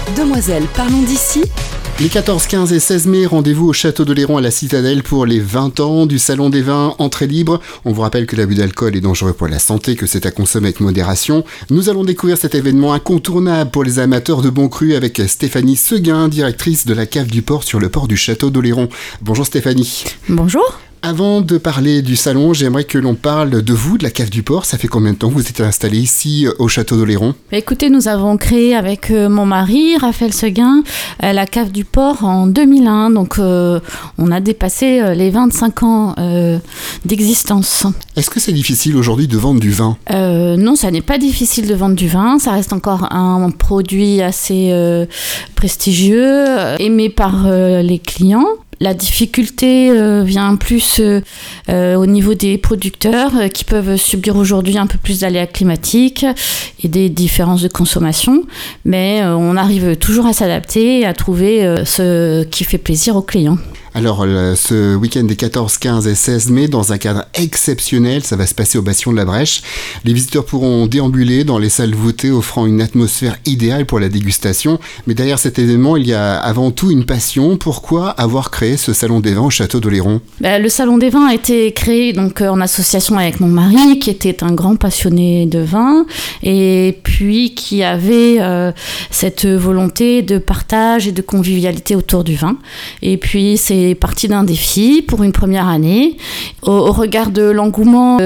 Demoiselles, parlons d'ici. Les 14, 15 et 16 mai, rendez-vous au Château d'Oléron à la Citadelle pour les 20 ans du Salon des Vins, entrée libre. On vous rappelle que l'abus d'alcool est dangereux pour la santé, que c'est à consommer avec modération. Nous allons découvrir cet événement incontournable pour les amateurs de bon cru avec Stéphanie Seguin, directrice de la cave du port sur le port du Château d'Oléron. Bonjour Stéphanie. Bonjour. Avant de parler du salon, j'aimerais que l'on parle de vous, de la cave du port. Ça fait combien de temps que vous êtes installée ici au Château d'Oléron ? Écoutez, nous avons créé avec mon mari, Raphaël Seguin, la cave du port en 2001. Donc, on a dépassé les 25 ans d'existence. Est-ce que c'est difficile aujourd'hui de vendre du vin ? Non, ça n'est pas difficile de vendre du vin. Ça reste encore un produit assez prestigieux, aimé par les clients. La difficulté vient plus au niveau des producteurs qui peuvent subir aujourd'hui un peu plus d'aléas climatiques et des différences de consommation, mais on arrive toujours à s'adapter et à trouver ce qui fait plaisir aux clients. Alors, ce week-end des 14, 15 et 16 mai, dans un cadre exceptionnel, ça va se passer au Bastion de la Brèche. Les visiteurs pourront déambuler dans les salles voûtées, offrant une atmosphère idéale pour la dégustation. Mais derrière cet événement, il y a avant tout une passion. Pourquoi avoir créé ce salon des vins au Château d'Oléron ? Le salon des vins a été créé donc, en association avec mon mari, qui était un grand passionné de vin, et puis qui avait cette volonté de partage et de convivialité autour du vin. Et puis, c'est parti d'un défi pour une première année. Au regard de l'engouement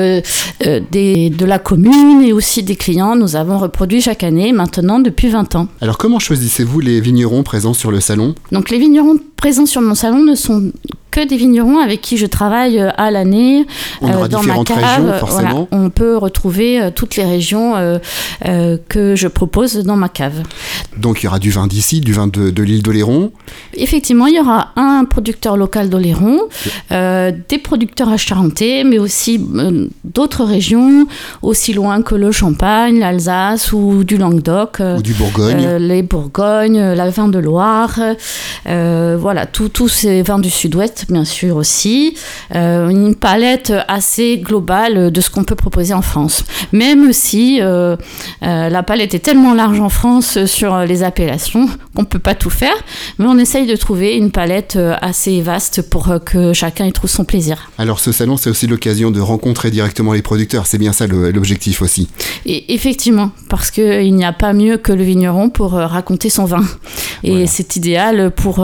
de la commune et aussi des clients, nous avons reproduit chaque année maintenant depuis 20 ans. Alors comment choisissez-vous les vignerons présents sur le salon ? Donc les vignerons présents sur mon salon ne sont que des vignerons avec qui je travaille à l'année. On aura dans différentes ma cave, régions, forcément. Voilà, on peut retrouver toutes les régions que je propose dans ma cave. Donc il y aura du vin d'ici, du vin de l'île d'Oléron. Effectivement, il y aura un producteur local d'Oléron, des producteurs à Charentais, mais aussi d'autres régions, aussi loin que le Champagne, l'Alsace ou du Languedoc. Ou du Bourgogne. Les Bourgognes, la vin de Loire, voilà, tous ces vins du Sud-Ouest, bien sûr aussi. Une palette assez globale de ce qu'on peut proposer en France. Même si la palette est tellement large en France sur les appellations qu'on ne peut pas tout faire, mais on essaye de trouver une palette assez vaste pour que chacun y trouve son plaisir. Alors ce salon, c'est aussi l'occasion de rencontrer directement les producteurs, c'est bien ça l'objectif aussi. Et effectivement, parce qu'il n'y a pas mieux que le vigneron pour raconter son vin. Et voilà. C'est idéal pour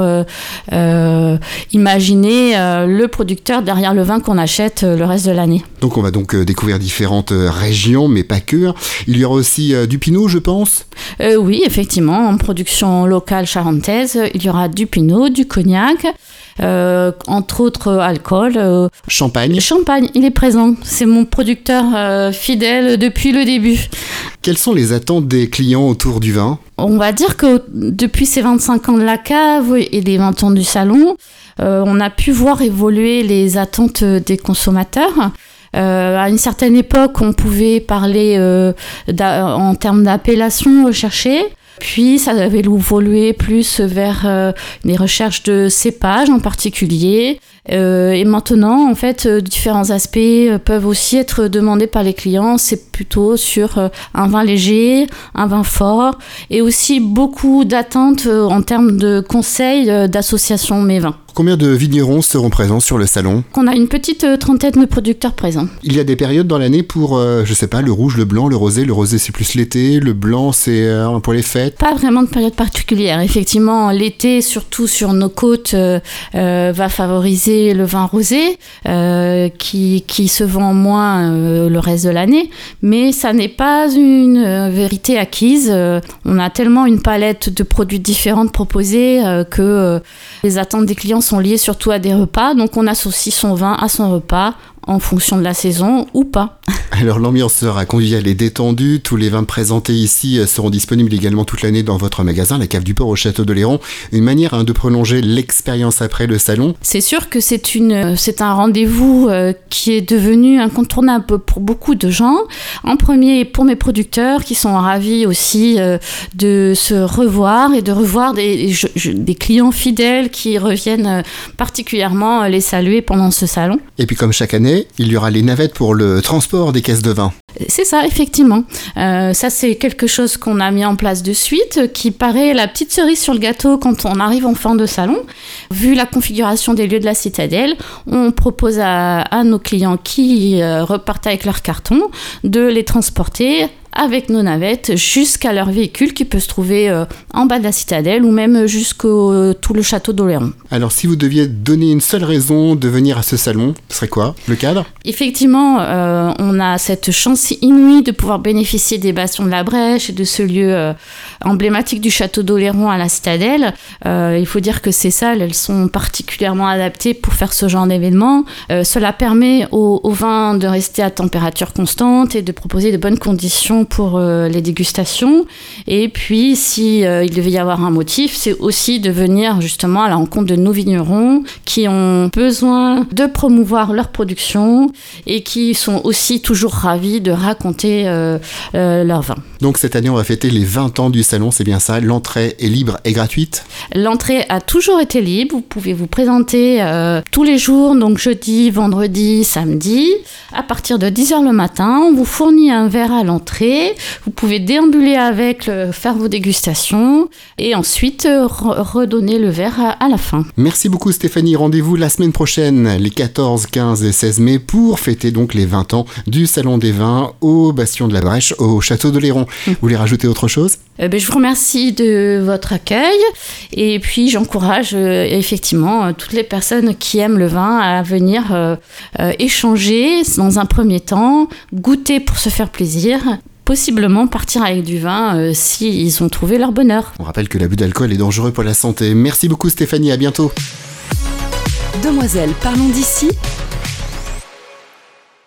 imaginer le producteur derrière le vin qu'on achète le reste de l'année. Donc on va donc découvrir différentes régions, mais pas que. Il y aura aussi du pinot, je pense ? Oui, effectivement, en production locale charentaise, il y aura du pinot, du cognac, entre autres alcools. Champagne, il est présent. C'est mon producteur fidèle depuis le début. Quelles sont les attentes des clients autour du vin ? On va dire que depuis ces 25 ans de la cave et les 20 ans du salon, on a pu voir évoluer les attentes des consommateurs. À une certaine époque, on pouvait parler en termes d'appellation recherchée. Puis, ça avait évolué plus vers des recherches de cépages en particulier. Et maintenant, en fait, différents aspects peuvent aussi être demandés par les clients. C'est plutôt sur un vin léger, un vin fort, et aussi beaucoup d'attentes en termes de conseils d'associations Mévins. Combien de vignerons seront présents sur le salon ? On a une petite trentaine de producteurs présents. Il y a des périodes dans l'année pour, je sais pas, le rouge, le blanc, le rosé. Le rosé, c'est plus l'été. Le blanc, c'est pour les fêtes. Pas vraiment de période particulière. Effectivement, l'été, surtout sur nos côtes, va favoriser le vin rosé, qui se vend moins le reste de l'année. Mais ça n'est pas une vérité acquise. On a tellement une palette de produits différents proposés que les attentes des clients sont liées surtout à des repas, donc on associe son vin à son repas en fonction de la saison ou pas. Alors l'ambiance sera conviviale et détendue. Tous les vins présentés ici seront disponibles également toute l'année dans votre magasin, la cave du port au Château d'Oléron. Une manière de prolonger l'expérience après le salon. C'est sûr que c'est un rendez-vous qui est devenu incontournable pour beaucoup de gens. En premier pour mes producteurs qui sont ravis aussi de se revoir et de revoir des clients fidèles qui reviennent particulièrement les saluer pendant ce salon. Et puis comme chaque année, il y aura les navettes pour le transport des caisses de vin. C'est ça, effectivement. Ça, c'est quelque chose qu'on a mis en place de suite, qui paraît la petite cerise sur le gâteau quand on arrive en fin de salon. Vu la configuration des lieux de la citadelle, on propose à nos clients qui repartent avec leur carton de les transporter avec nos navettes jusqu'à leur véhicule qui peut se trouver en bas de la citadelle ou même jusqu'au tout le château d'Oléron. Alors si vous deviez donner une seule raison de venir à ce salon, ce serait quoi? Le cadre? Effectivement, on a cette chance inouïe de pouvoir bénéficier des bastions de la Brèche et de ce lieu emblématique du château d'Oléron à la citadelle. Il faut dire que ces salles, elles sont particulièrement adaptées pour faire ce genre d'événement. Cela permet au vin de rester à température constante et de proposer de bonnes conditions pour les dégustations. Et puis, si il devait y avoir un motif, c'est aussi de venir justement à la rencontre de nos vignerons qui ont besoin de promouvoir leur production et qui sont aussi toujours ravis de raconter leur vin. Donc cette année, on va fêter les 20 ans du salon, c'est bien ça? L'entrée est libre et gratuite? L'entrée a toujours été libre. Vous pouvez vous présenter tous les jours, donc jeudi, vendredi, samedi. À partir de 10h le matin, on vous fournit un verre à l'entrée. Vous pouvez déambuler avec, faire vos dégustations et ensuite redonner le verre à la fin. Merci beaucoup Stéphanie. Rendez-vous la semaine prochaine, les 14, 15 et 16 mai, pour fêter donc les 20 ans du Salon des Vins au Bastion de la Brèche, au Château d'Oléron. Vous voulez rajouter autre chose? Je vous remercie de votre accueil et puis j'encourage effectivement toutes les personnes qui aiment le vin à venir échanger dans un premier temps, goûter pour se faire plaisir, possiblement partir avec du vin s'ils ont trouvé leur bonheur. On rappelle que l'abus d'alcool est dangereux pour la santé. Merci beaucoup Stéphanie, à bientôt. Demoiselles, parlons d'ici